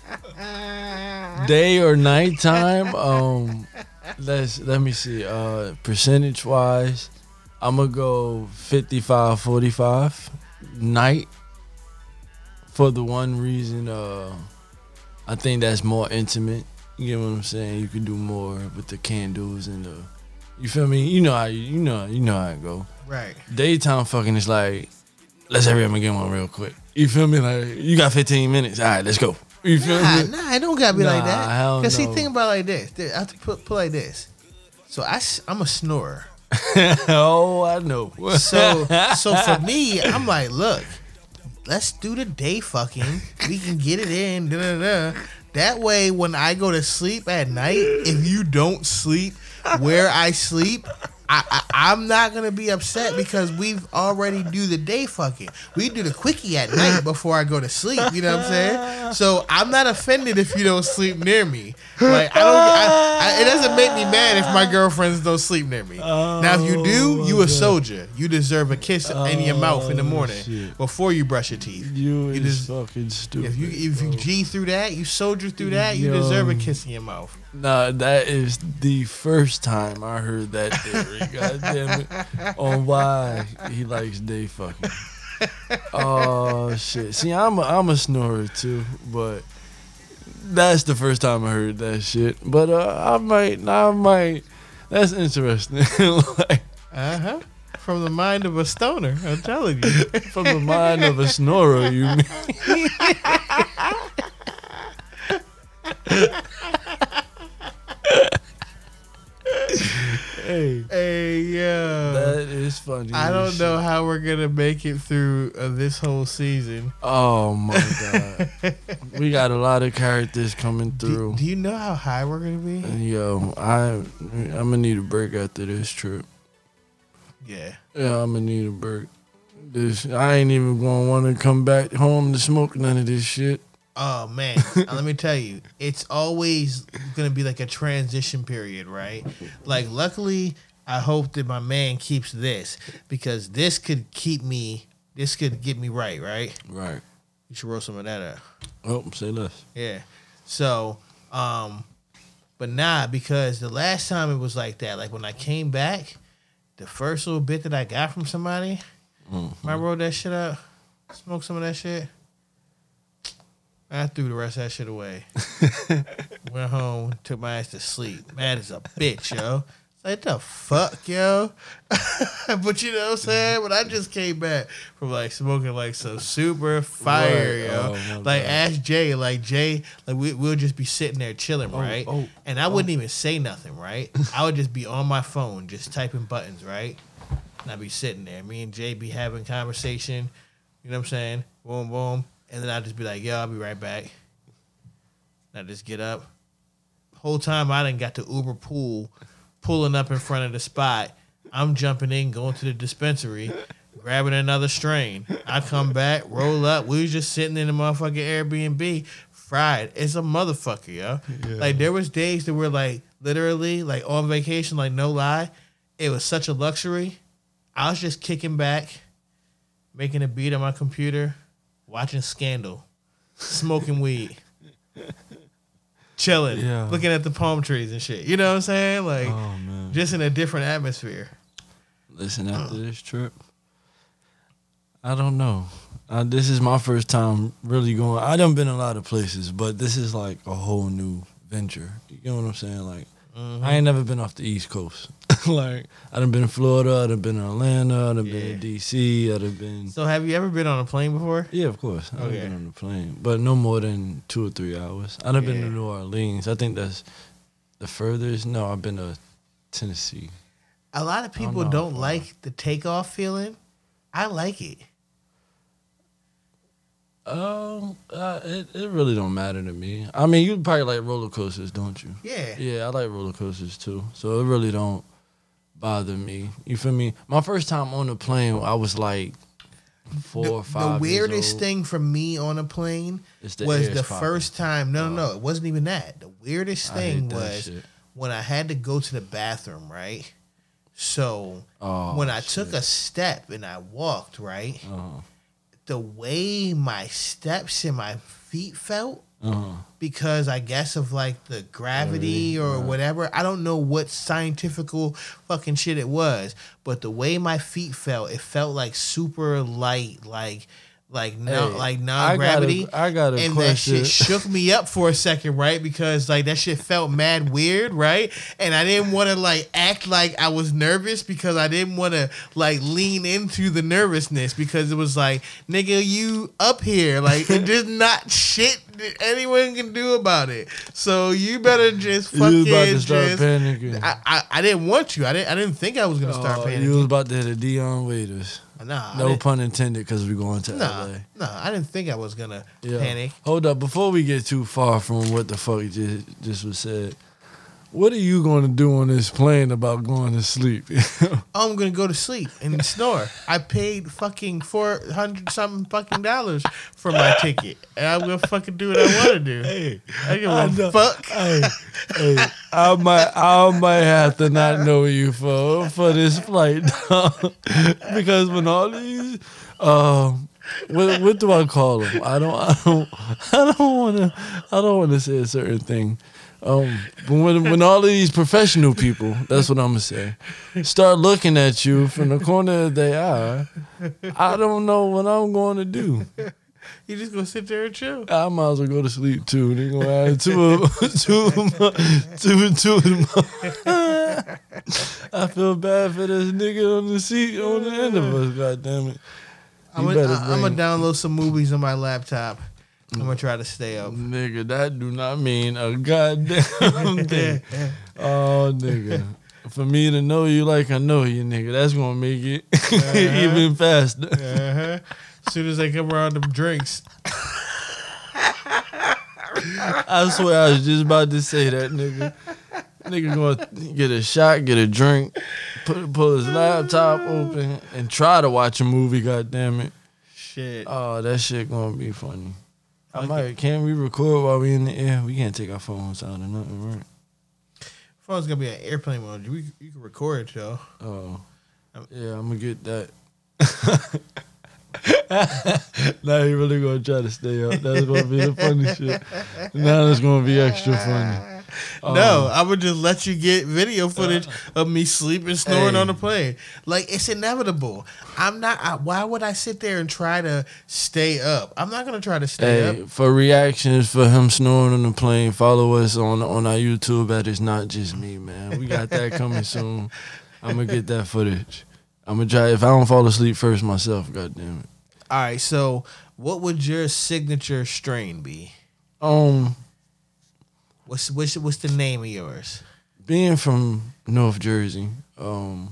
Day or nighttime. Um, let's let me see. Uh, percentage wise, I'm gonna go fifty-five forty-five night. For the one reason, uh, I think that's more intimate. You get what I'm saying? You can do more with the candles and the. You feel me? You know how you, you know you know how it go. right. Daytime fucking is like, let's hurry up and get one real quick. You feel me? Like you got fifteen minutes. All right, let's go. You feel Nah, me? nah, it don't gotta be like Nah, that. hell Cause see, no. think about it like this. I have to put, put like this. So I, am a snorer. Oh, I know. So, so for me, I'm like, look, let's do the day fucking. We can get it in. Da, da, da. That way, when I go to sleep at night, if you don't sleep where I sleep, I, I, I'm not gonna be upset because we've already do the day fucking. We do the quickie at night before I go to sleep. You know what I'm saying? So I'm not offended if you don't sleep near me. Like I don't. I, I, it doesn't make me mad if my girlfriends don't sleep near me. Oh, now, if you do, you a soldier. You deserve a kiss oh, in your mouth in the morning shit. before you brush your teeth. You, You is just- fucking stupid. If you if you bro. G through that, you soldier through that, you Yo. deserve a kiss in your mouth. Nah, that is the first time I heard that theory. God damn it. On why he likes day fucking. Oh shit. See, I'm a, I'm a snorer too, but that's the first time I heard that shit. But uh, I might, I might. That's interesting. Like, Uh huh. From the mind of a stoner, I'm telling you. from the mind of a snorer, you mean? Hey, Hey, yeah. that is funny. I don't as know shit. how we're gonna make it through uh, this whole season. Oh my god, we got a lot of characters coming Do, through. do you know how high we're gonna be? And yo, I I'm gonna need a break after this trip. Yeah. Yeah, I'm gonna need a break. This I ain't even gonna want to come back home to smoke none of this shit. Oh man, Now, let me tell you, it's always gonna be like a transition period, right? Like, luckily, I hope that my man keeps this because this could keep me. This could get me right, right? Right. You should roll some of that up. Oh, say less. Yeah. So, um, but nah, because the last time it was like that, like when I came back, the first little bit that I got from somebody, I rolled that shit up, smoked some of that shit. I threw the rest of that shit away. Went home, took my ass to sleep. Mad as a bitch, yo. Like, the fuck, yo? But you know what I'm saying? But I just came back from like smoking like some super fire, Right. yo. Oh, my like God. ask Jay, like Jay, like we, we'll just be sitting there chilling, right? oh, and I wouldn't even say nothing, right? I would just be on my phone, just typing buttons, right? And I'd be sitting there. Me and Jay be having conversation, you know what I'm saying? Boom, boom. And then I'd just be like, yo, I'll be right back. And I just get up. Whole time I done got the Uber pool, pulling up in front of the spot. I'm jumping in, going to the dispensary, grabbing another strain. I come back, roll up. We was just sitting in the motherfucking Airbnb, fried. It's a motherfucker, yo. Like, there was days that were like, literally, like on vacation, like no lie. It was such a luxury. I was just kicking back, making a beat on my computer, watching Scandal, smoking weed, chilling, Yeah. looking at the palm trees and shit. You know what I'm saying? Like, Oh man. just in a different atmosphere. Listen, after this trip, I don't know. Uh, this is my first time really going. I done been a lot of places, but this is like a whole new venture. You know what I'm saying? Like, I ain't never been off the East Coast. Like, I done been in Florida, I done been in Atlanta, I done been Yeah. in D C, I done been. So, have you ever been on a plane before? Yeah, of course. I've Okay. been on the plane, but no more than two or three hours. I done been Yeah. to New Orleans. I think that's the furthest. No, I've been to Tennessee. A lot of people know. don't like the takeoff feeling. I like it. Um, uh, it it really don't matter to me. I mean, you probably like roller coasters, don't you? Yeah. Yeah, I like roller coasters too. So it really don't bother me. You feel me? My first time on the plane, I was like four The, or five. the years weirdest old. thing for me on a plane It's the was air's the popping. first time. No, no, no. It wasn't even that. The weirdest I thing hate that was shit. when I had to go to the bathroom, right? So Oh, when I took shit. a step and I walked, right? Uh-huh. The way my steps and my feet felt, Uh-huh. because I guess of like the gravity or whatever. I don't know what scientifical fucking shit it was, but the way my feet felt, it felt like super light, like like no, Hey, like non gravity. I got a, I got a and question. that shit shook me up for a second, right? Because like that shit felt mad weird, right? And I didn't want to like act like I was nervous because I didn't want to like lean into the nervousness because it was like, nigga, you up here, like there's not shit that anyone can do about it. So you better just You fucking was about to start just. panicking. I, I I didn't want you. I didn't I didn't think I was gonna start Oh, panicking. you was about to hit a Dion Waiters. Nah, I No didn't- pun intended, because we're going to Nah, L A. nah, I didn't think I was gonna Yeah. panic. Hold up, before we get too far from what the fuck just, just was said, what are you going to do on this plane about going to sleep? I'm gonna go to sleep and snore. I paid fucking four hundred something fucking dollars for my ticket, and I'm gonna fucking do what I want to do. Hey, I give I a know. fuck. hey, hey, I might, I might have to not know you for for this flight, dog. Because when all these, um, what, what do I call them? I don't, I don't, I don't want to, I don't want to say a certain thing. Um, but when when all of these professional people, that's what I'm gonna say, start looking at you from the corner of their eye, I don't know what I'm going to do. You just gonna sit there and chill. I might as well go to sleep too. They gonna add two of two of my, two and two of my. I feel bad for this nigga on the seat on the end of us. God damn it! I'm You gonna better I'm gonna bring- download some movies on my laptop. I'm gonna try to stay up. Nigga, that do not mean a goddamn thing. Oh, nigga. For me to know you like I know you, nigga, that's gonna make it even faster. Uh-huh. As soon as they come around them drinks, I swear I was just about to say that, nigga. Nigga gonna get a shot, get a drink, put, pull his laptop open, and try to watch a movie, goddamn it. shit. Oh, that shit gonna be funny. I might, can we record while we in the air? We can't take our phones out or nothing, right? Phone's gonna be on airplane mode. You, you can record it though. Oh, yeah, I'm gonna get that. Now he really gonna try to stay up. That's gonna be the funny shit. Now it's gonna be extra funny. No, Um, I would just let you get video footage of me sleeping, snoring Hey. on the plane. Like it's inevitable. I'm not. I, why would I sit there and try to stay up? I'm not gonna try to stay Hey, up. for reactions for him snoring on the plane, follow us on on our YouTube at It's Not Just Me, man. We got that coming soon. I'm gonna get that footage. I'm gonna try. If I don't fall asleep first myself, goddamn it. All right. So, what would your signature strain be? Um, What's what's what's the name of yours? being from North Jersey, um,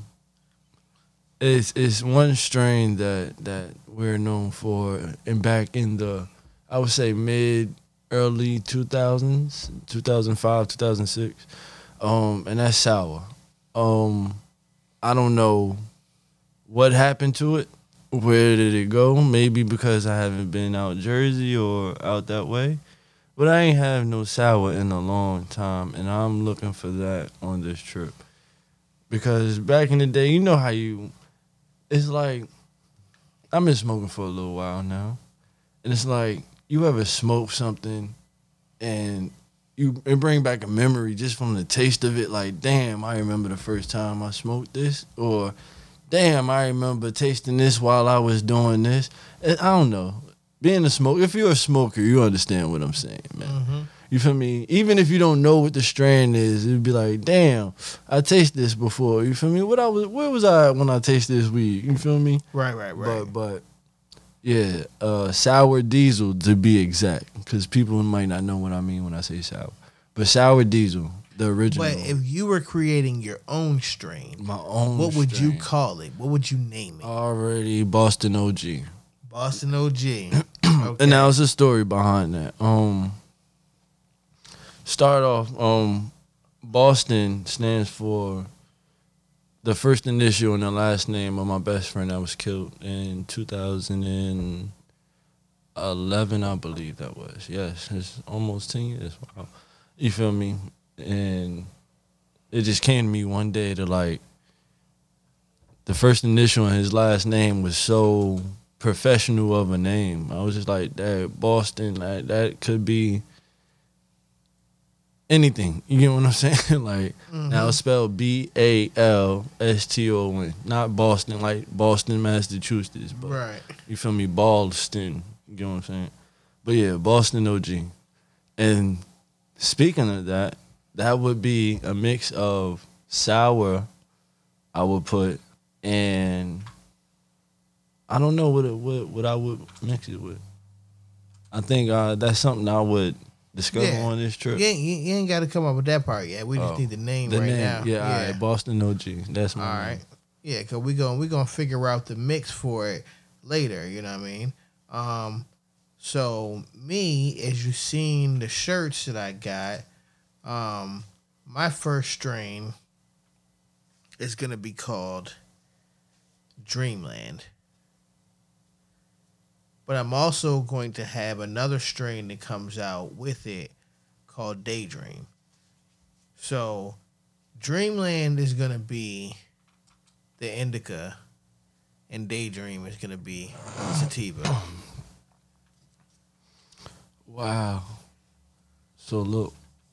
it's it's one strain that that we're known for, and back in the, I would say mid early two thousands, two thousand five, two thousand six, um, and that's sour. Um, I don't know what happened to it. Where did it go? Maybe because I haven't been out Jersey or out that way. But I ain't have no sour in a long time, and I'm looking for that on this trip. Because back in the day, you know how you, it's like, I've been smoking for a little while now, and it's like, you ever smoke something, and you it bring back a memory just from the taste of it, like, damn, I remember the first time I smoked this, or, damn, I remember tasting this while I was doing this. I don't know. Being a smoker, if you're a smoker, you understand what I'm saying, man. Mm-hmm. You feel me? Even if you don't know what the strain is, it'd be like, damn, I tasted this before. You feel me? What I was, where was I when I tasted this weed? You feel me? Right, right, right. But, but, yeah, uh, sour diesel to be exact, because people might not know what I mean when I say sour. But sour diesel, the original. But if you were creating your own strain, my own. what would you strain. call it? What would you name it? Already Boston O G. Boston O G. Okay. And now it's a story behind that. Um, start off. Um, Boston stands for the first initial and the last name of my best friend that was killed in two thousand eleven, I believe that was. Yes, it's almost ten years. Wow, you feel me? And it just came to me one day to like the first initial and his last name was so professional of a name. I was just like, that Boston, like, that could be anything. You get what I'm saying? Like Mm-hmm. now it's spelled B A L S T O N, not Boston, like Boston, Massachusetts. But Right. you feel me? Boston. You get what I'm saying? But yeah, Boston O G. And speaking of that, that would be a mix of sour, I would put, and I don't know what it, what what I would mix it with. I think uh, that's something I would discover Yeah. on this trip. You ain't, you, you ain't got to come up with that part yet. We just Oh, need the name the right name, now. yeah, all right, Boston O G. That's my All name. right. Yeah, because we're going we gonna figure out the mix for it later, you know what I mean? Um, so, me, as you seen the shirts that I got, um, my first strain is going to be called Dreamland. But I'm also going to have another strain that comes out with it called Daydream. So, Dreamland is going to be the indica, and Daydream is going to be sativa. Wow. So look.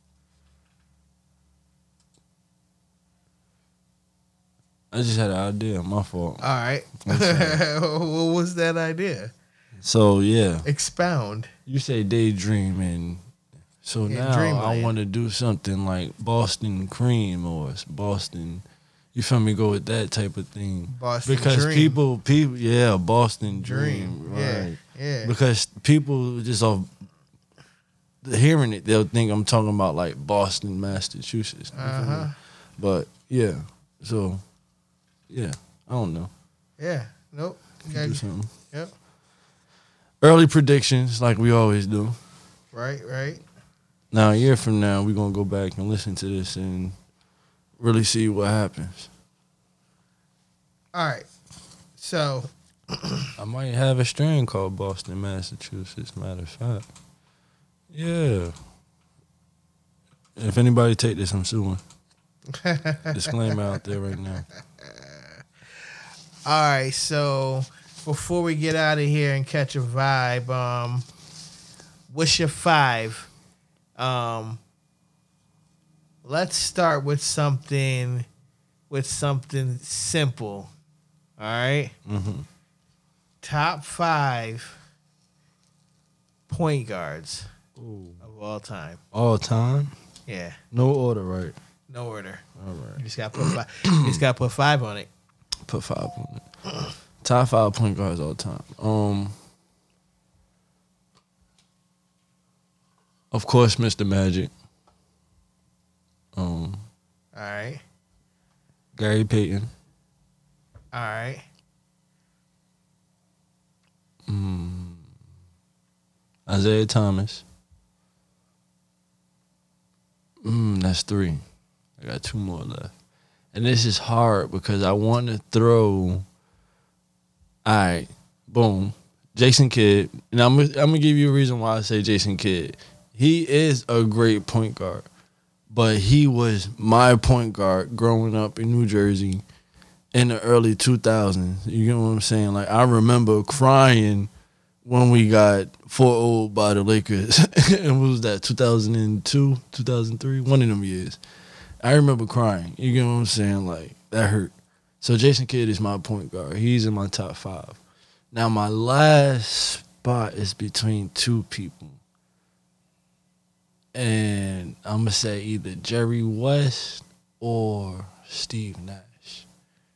I just had an idea. My fault. All right. I'm sorry. What was that idea? So yeah, Expound. you say daydream, and so Yeah, now I Dreamland. want to do something like Boston Cream or Boston. You feel me? Go with that type of thing. Boston because Dream. people, people, yeah, Boston Dream. Dream, Yeah. right? Yeah. Because people just off hearing it, they'll think I'm talking about like Boston, Massachusetts. You feel me? Uh-huh. But yeah, so yeah, I don't know. Yeah. Nope. Could do something. Yep. Early predictions, like we always do. Right, right. Now, a year from now, we're going to go back and listen to this and really see what happens. All right. So, I might have a strain called Boston, Massachusetts, matter of fact. Yeah. If anybody take this, I'm suing. Disclaimer out there right now. all right. So, before we get out of here and catch a vibe, um, what's your five? Um, let's start with something, with something simple. All right. Mm-hmm. Top five point guards Ooh. of all time. All time? Yeah. No order, right? No order. All right. You just got to put five. You just got to put five on it. Put five on it. Top five point guards all time. Um, of course, Mister Magic. Um, All right. Gary Payton. All right. Mm, Isaiah Thomas. Mm, that's three. I got two more left. And this is hard because I want to throw. All right, boom, Jason Kidd. And I'm I'm gonna give you a reason why I say Jason Kidd. He is a great point guard, but he was my point guard growing up in New Jersey in the early two thousands. You get what I'm saying? Like, I remember crying when we got four oh by the Lakers. And what was that, two thousand two, two thousand three? One of them years. I remember crying. You get what I'm saying? Like, that hurt. So Jason Kidd is my point guard. He's in my top five. Now, my last spot is between two people. And I'm going to say either Jerry West or Steve Nash.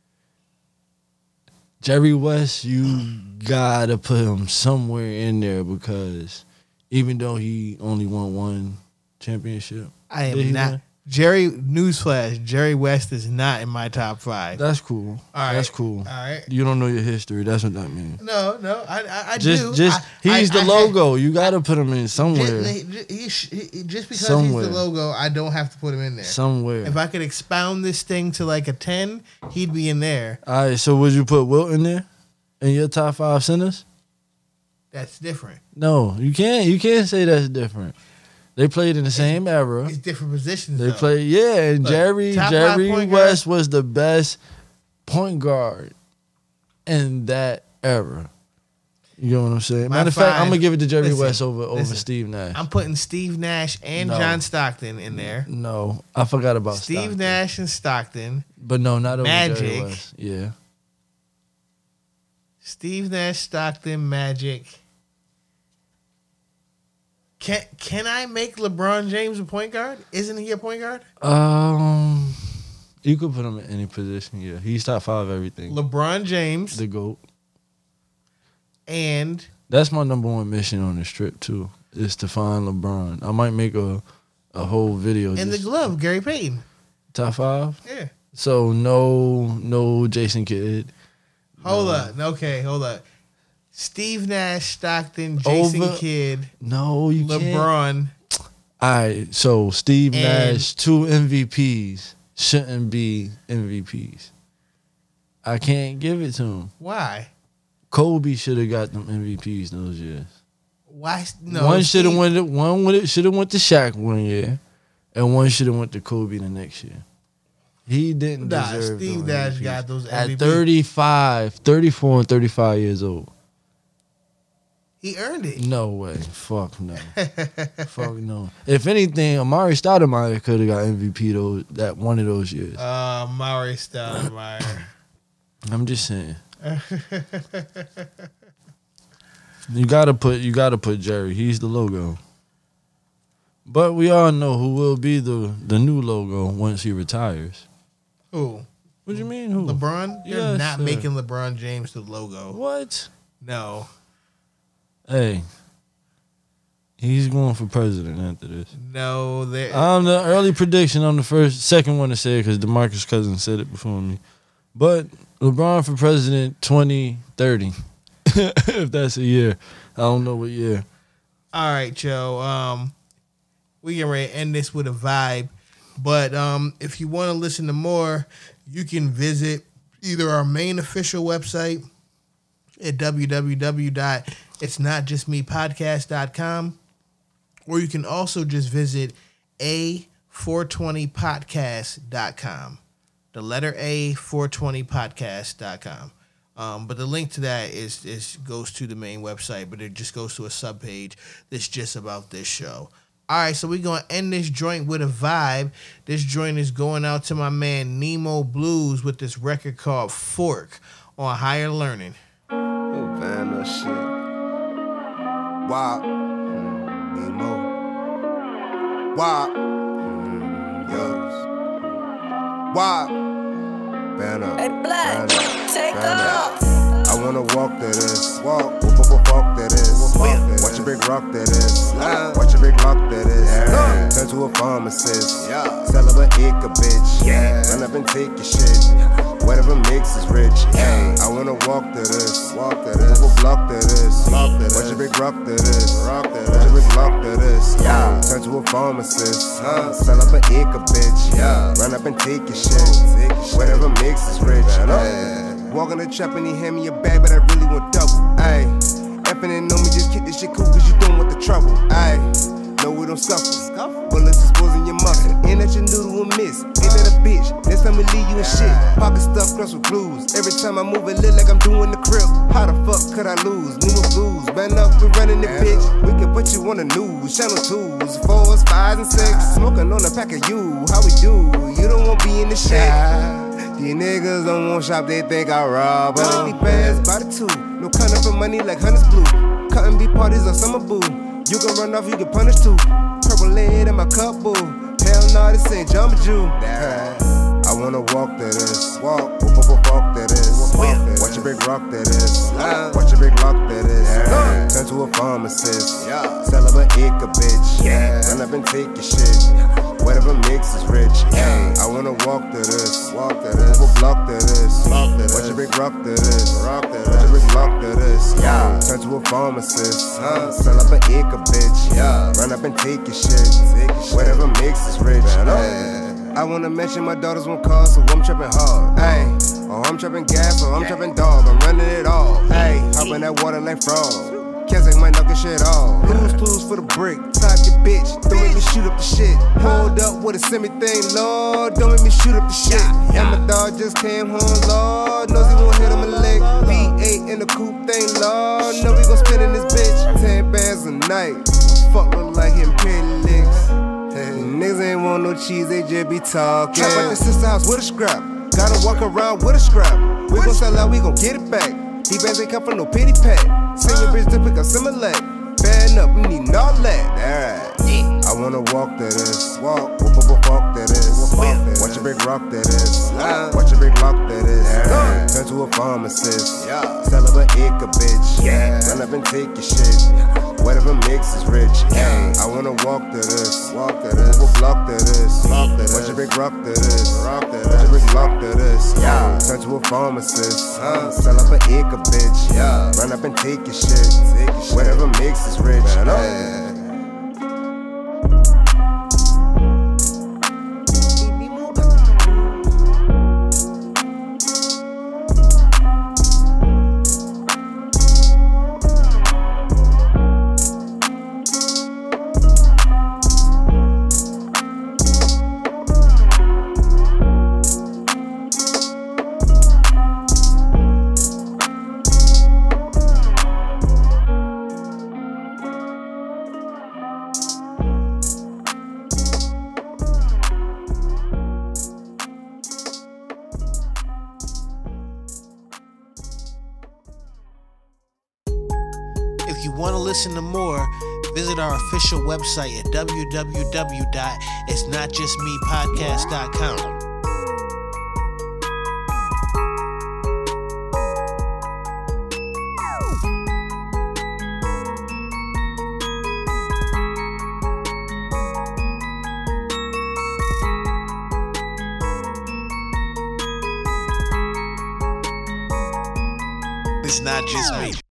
Jerry West, you got to put him somewhere in there because even though he only won one championship. I did he am not. win? Jerry, newsflash, Jerry West is not in my top five. That's cool. All right. That's cool. All right. You don't know your history. That's what that means. No, no, I, I, I Just, do. just I- he's I- the I- logo. You got to put him in somewhere. Just, he, he, he- just because Somewhere. he's the logo, I don't have to put him in there. Somewhere. If I could expound this thing to like a ten, he'd be in there. All right. So would you put Wilt in there in your top five centers? That's different. No, you can't. You can't say that's different. They played in the same era. It's different positions. They though. played, yeah. And Look, Jerry, top five Jerry point West was the best point guard in that era. You know what I'm saying? My Matter of fact, five- I'm gonna give it to Jerry listen, West over over listen. Steve Nash. I'm putting Steve Nash and No. John Stockton in there. no, I forgot about Steve Stockton. Nash and Stockton. but no, not over Jerry Magic. West. Yeah, Steve Nash, Stockton, Magic. Can can I make LeBron James a point guard? Isn't he a point guard? um, you could put him in any position. Yeah, he's top five everything. LeBron James the GOAT. and That's my number one mission on this trip too. Is to find LeBron. I might make a a whole video. and the just- glove, Gary Payton. top five. Yeah. So no, no Jason Kidd. Hold up. Okay, hold up. Steve Nash, Stockton, Jason Over- Kidd, No, you can't. LeBron. All right, so Steve And- Nash, two M V Ps shouldn't be M V Ps. I can't give it to him. Why? Kobe should have got them M V Ps those years. Why? No. one should have Steve- went. To, one would should have went to Shaq one year, and one should have went to Kobe the next year. He didn't Nah, deserve Steve those Nash M V Ps. got those M at V Ps. thirty-five, thirty-four, and thirty-five years old. He earned it. No way. Fuck no. Fuck no. If anything, Amari Stoudemire could have got M V P those that one of those years. Uh, Maury Stoudemire. I'm just saying. You gotta put you gotta put Jerry. He's the logo. But we all know who will be the the new logo once he retires. Who? What do you mean who? LeBron? They're Yes, not sir. making LeBron James the logo. What? No. Hey. He's going for president after this. No, they I'm the early prediction. I'm the first, second one to say it because DeMarcus Cousins said it before me. But LeBron for president twenty thirty, if that's a year. I don't know what year. All right, Joe. Um, we get ready to end this with a vibe. But um, if you want to listen to more, you can visit either our main official website at w w w dot its not just me podcast dot com, or you can also just visit a four twenty podcast dot com. The letter A, four twenty podcast dot com. Um, but the link to that is, is goes to the main website, but it just goes to a subpage that's just about this show. All right, so we're going to end this joint with a vibe. This joint is going out to my man Nemo Blues with this record called Fork on Higher Learning. Oh, man, that shit. Wow. Mm, Nemo. Wow. Mm, Yos. Wow. Banner. Hey, Black, Banner. take Banner. off. I wanna walk to this. Walk. Whoop, whoop, whoop, walk to this. Watch a big rock to this. Watch a big lock to this. Yeah. Turn to a pharmacist. Yeah. Sell up a ick a bitch. Yeah. Run up and take your shit. Whatever mix is rich. Hey, I wanna walk to this. Walk to this. Whoop, block to this. Block to this. Watch a big rock to this. Rock to this. Watch a big lock to this. Yeah. Turn to a pharmacist. Uh. Sell up a ick a bitch. Yeah. Run up and take your shit. Whatever mix is rich. Yeah. Walk in the trap and he hand me a bag, but I really want double. Ayy, effing and know me, just kick this shit cool, cause you doing with the trouble. Ayy, no, we don't scuffle. Bullets exposing your muscle. Ain't that your noodle and miss? Ain't that a bitch? Next time we leave you in shit. Pocket stuff, crust with blues. Every time I move it, look like I'm doing the crib. How the fuck could I lose? New blues, man up, we running the bitch. We can put you on the news, channel twos, fours, fives, and six. Smoking on a pack of you, how we do? You don't want be in the shit. These niggas don't want shop, they think I rob them. Be bands by the two, no cutting for money like Hunter's Blue. Cutting be parties or summer boo. You can run off, you get punished too. Purple lead in my cup, boo. Hell no, this ain't Jamba Jew. I wanna walk to this. Walk, walk, walk, walk to this. Watch a big rock to this. Watch a big lock to this. Turn to a pharmacist. Sell up a ick a bitch. Run up and take your shit. Whatever mix is rich. Ay, I wanna walk to this. Walk to this. We'll block to this. Block to this. Watch a big rock to this. Rock to this. Watch a big lock to this. Yeah. Turn to a pharmacist. Uh, sell up a ick a bitch. Yeah. Run up and take your shit. Take your shit. Whatever mix is rich. Ay, I wanna mention my daughters won't call, so I'm trapping hard. Ay, oh I'm trapping gas, or I'm trapping dog. I'm running it all. Ay, hop in that water like frog. Can't take my knuckle shit off. Blues, clues for the brick. Type your bitch. Don't make me shoot up the shit. Hold up with a semi thing, Lord. Don't make me shoot up the shit. And my dog just came home, Lord. Knows he won't hit him a leg. V eight in the coupe thing, Lord. Know we gon' night. Fuck look like him petty licks. Hey, niggas ain't want no cheese, they just be talking. Trap at the sister house with a scrap. Gotta walk around with a scrap. We gon' sell out, we gon' get it back. These bands ain't come from no pity pack. Send your bitch to pick up Similac. Fan up, we need all that. Alright. I wanna walk to this. Walk. Whoop, whoop, walk to this. Watch a big rock to this. Watch a big lock to this. Turn to a pharmacist. Sell up an acre, bitch. Run up and take your shit. Whatever mix is rich. Ay, I wanna walk to this. Walk to this. Whoop, block to this. Watch a big rock to this. Watch a big lock to this. Turn to a pharmacist. Sell up an acre, bitch. Run up and take your shit. Whatever mix is rich. Ay. If you want to listen to more, visit our official website at w w w dot it's not just me podcast dot com. It's not just me.